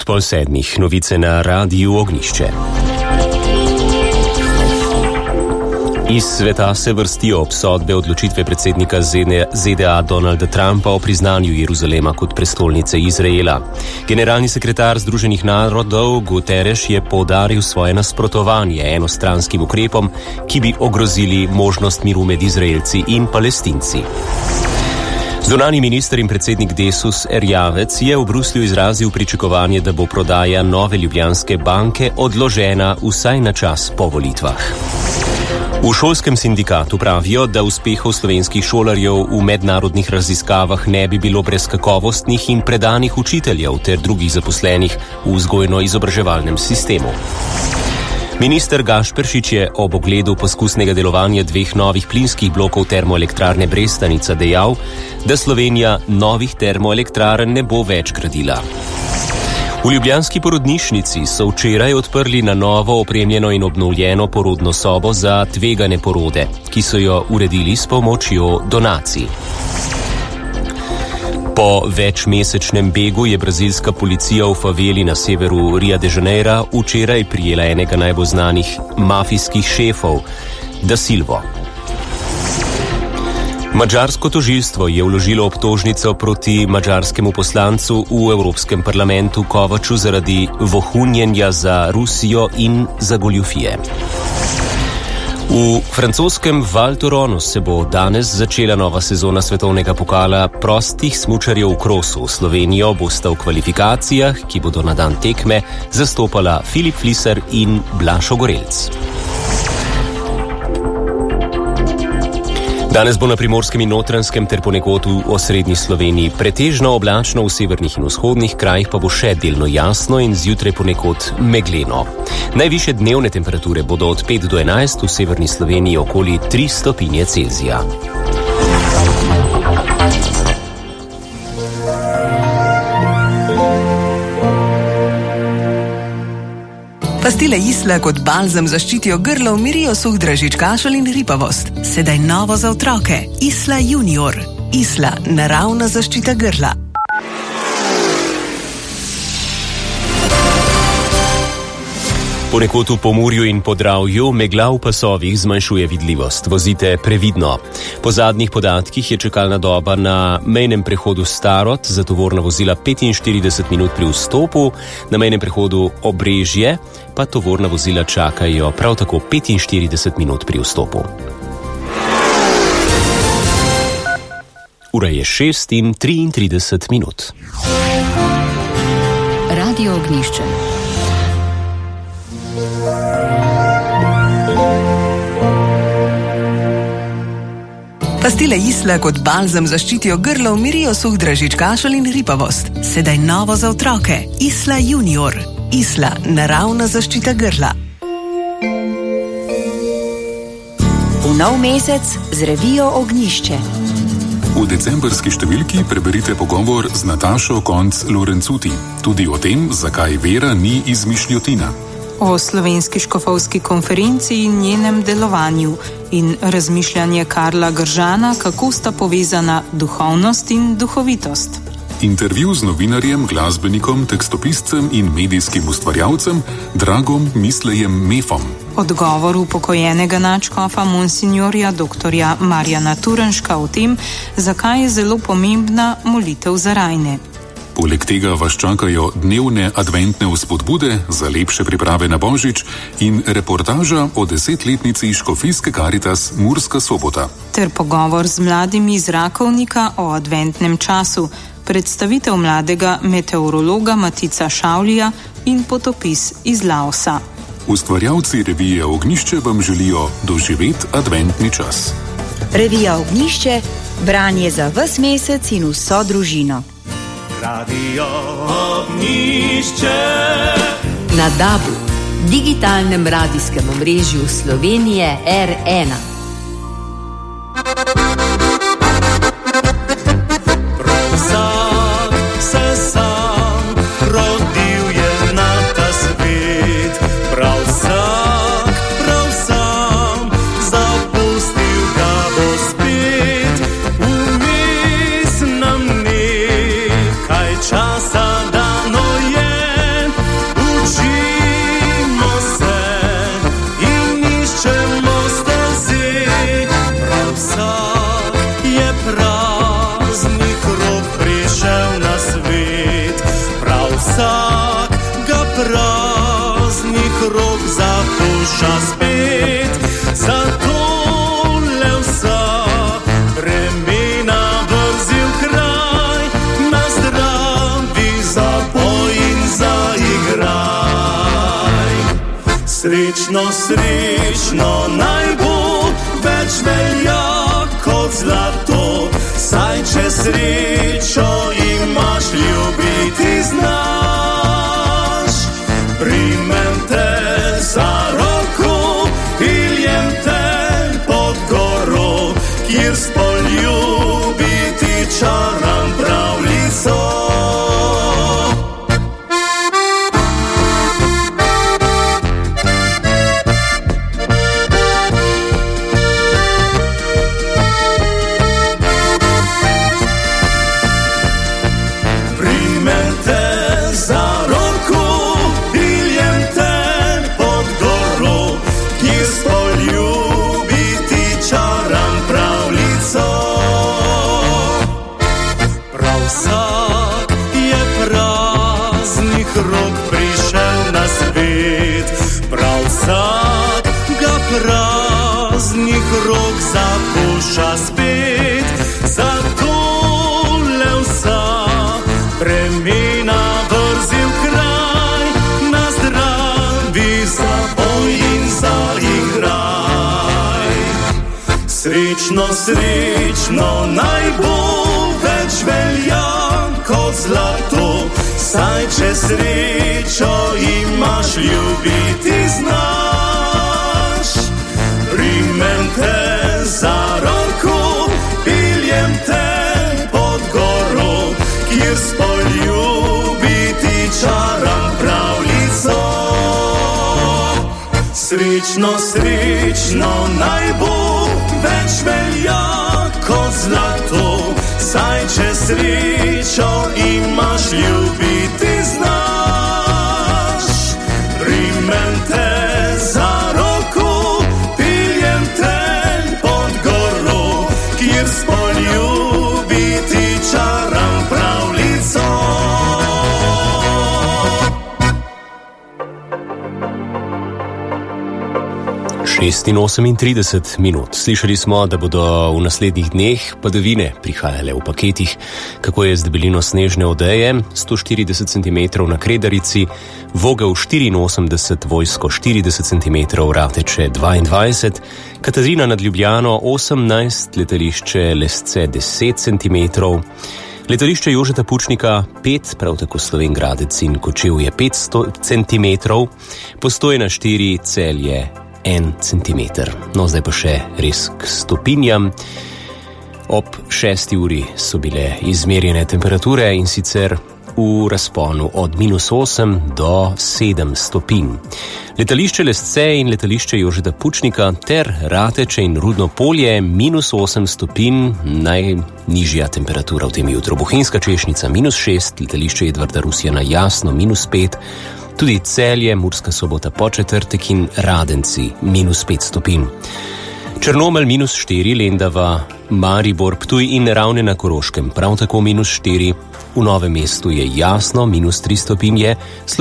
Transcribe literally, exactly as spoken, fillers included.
Pol sedmih, novice na Radiu Ognjišče. Iz sveta se vrstijo obsodbe odločitve predsednika Z D A Donalda Trumpa o priznanju Jeruzalema kot prestolnice Izraela. Generalni sekretar Združenih narodov Guterres je poudaril svoje nasprotovanje enostranskim ukrepom, ki bi ogrozili možnost miru med Izraelci in Palestinci. Zunanji minister in predsednik Desus Erjavec je v Bruslju izrazil pričakovanje, da bo prodaja Nove Ljubljanske banke odložena vsaj na čas po volitvah. V šolskem sindikatu pravijo, da uspehov slovenskih šolarjev v mednarodnih raziskavah ne bi bilo brez kakovostnih in predanih učiteljev ter drugih zaposlenih v vzgojno-izobraževalnem sistemu. Minister Gašperšič je ob ogledu poskusnega delovanja dveh novih plinskih blokov termoelektrarne Brestanica dejal, da Slovenija novih termoelektrarn ne bo več gradila. V ljubljanski porodnišnici so včeraj odprli na novo opremljeno in obnovljeno porodno sobo za tvegane porode, ki so jo uredili s pomočjo donacij. Po večmesečnem begu je brazilska policija v faveli na severu Ria de Janeira včeraj prijela enega najbolj znanih mafijskih šefov, Da Silvo. Madžarsko tožilstvo je vložilo obtožnico proti madžarskemu poslancu v Evropskem parlamentu Kovaču zaradi vohunjenja za Rusijo in za goljufije. V francoskem Val Thoronu se bo danes začela nova sezona svetovnega pokala prostih smučarjev v krosu. Slovenijo bosta v kvalifikacijah, ki bodo na dan tekme, zastopala Filip Fliser in Blaž Ogorelc. Danes bo na Primorskem in Notranjskem ter ponekod v osrednji Sloveniji pretežno oblačno, v severnih in vzhodnih krajih pa bo še delno jasno in zjutraj ponekod megleno. Najvišje dnevne temperature bodo od pet do enajst, v severni Sloveniji okoli tri stopinje Celzija. Pastile Isla kot balzam zaščitijo grlo, umirijo suh dražič, kašelj in hripavost. Sedaj novo za otroke. Isla Junior. Isla, naravna zaščita grla. Ponekod v Pomurju in Podravju megla v pasovih zmanjšuje vidljivost. Vozite previdno. Po zadnjih podatkih je čakalna doba na mejnem prehodu Starod za tovorna vozila petinštirideset minut pri vstopu, na mejnem prehodu Obrežje pa tovorna vozila čakajo prav tako petinštirideset minut pri vstopu. Ura je šest in triintrideset minut. Radio Ognjišče. Pastile Isla kot balzam zaščitijo grlo, umirijo suh dražič, kašelj in hripavost. Sedaj novo za otroke. Isla Junior. Isla, naravna zaščita grla. V nov mesec z revijo Ognjišče. V decembrski številki preberite pogovor z Natašo Konc-Lorencuti. Tudi o tem, zakaj vera ni izmišljotina. O slovenski škofovski konferenci in njenem delovanju in razmišljanje Karla Gržana, kako sta povezana duhovnost in duhovitost. Intervju z novinarjem, glasbenikom, tekstopiscem in medijskim ustvarjalcem Dragom Mislejem Mefom. Odgovor upokojenega nadškofa monsinjorja doktorja Marjana Turnška o tem, zakaj je zelo pomembna molitev za rajne. Poleg tega vas čakajo dnevne adventne vzpodbude za lepše priprave na Božič in reportaža o desetletnici Škofijske Karitas Murska Sobota. Ter pogovor z mladimi iz Rakovnika o adventnem času, predstavitev mladega meteorologa Matica Šavlija in potopis iz Laosa. Ustvarjalci revije Ognjišče vam želijo doživeti adventni čas. Revija Ognjišče, branje za ves mesec in vso družino. Radio Ognjišče. Na dabu, digitalnem radijskem omrežju Slovenije R ena. Pravzak se sam rodil je na ta svet. Pravzak, pravzak zapustil ga bo spet. Vmes nam nekaj časa dano je. prazni krog zapušča spet, zato le vsa vremena vrzi v kraj, na zdravi zapoj in zaigraj. Srečno, srečno naj bo, več velja kot zlato, saj če srečo imaš, ljubiti znaš. Primem te za roko, piljem te pod goro, kjer spoljubiti čaram pravljico. Rok prišel na svet, prav vsak ga praznik rok zapušča spet, zato le vsa vremena vrzi v kraj, na zdravi zapoj in zaigraj. Srečno, srečno naj bo, več velja kot zlato, saj če srečo imaš, ljubiti znaš. Primem te za roko, piljem te pod goro, kjer spoljubiti čaram pravljico. Srečno, srečno naj bo, več velja kot zlato, saj če srečo imaš, ljubiti znaš. Primem te za roko, piljem te pod goro, kjer spoljubiti čaram pravljico. šest in osemintrideset minut. Slišali smo, da bodo v naslednjih dneh padavine prihajale v paketih. Kako je z debelino snežne odeje? sto štirideset centimetrov na Kredarici, Vogel štiriinosemdeset, Vojsko štirideset centimetrov, Rateče dvaindvajset, Katarina nad Ljubljano osemnajst, letališče Lesce deset centimetrov, letališče Jožeta Pučnika pet, prav tako Slovenj Gradec in Kočevje petsto centimetrov, Postojna štiri, Celje en centimeter. No, zdaj pa še res k stopinjam. Ob šesti uri so bile izmerjene temperature in sicer v razponu od minus osem do sedem stopinj. Letališče Lesce in letališče Jožeta Pučnika ter Rateče in Rudno Polje minus osem stopinj, najnižja temperatura v tem jutru. Bohinjska Češnica minus šest, letališče Edvarda Rusjana Jasno minus pet, tudi Celje, Murska Sobota Podčetrtek in Radenci minus pet stopinj. Črnomelj minus štiri, Lendava, Maribor, Ptuj in Ravne na Koroškem prav tako minus štiri, v Novem mestu je Jasno minus tri stopinje,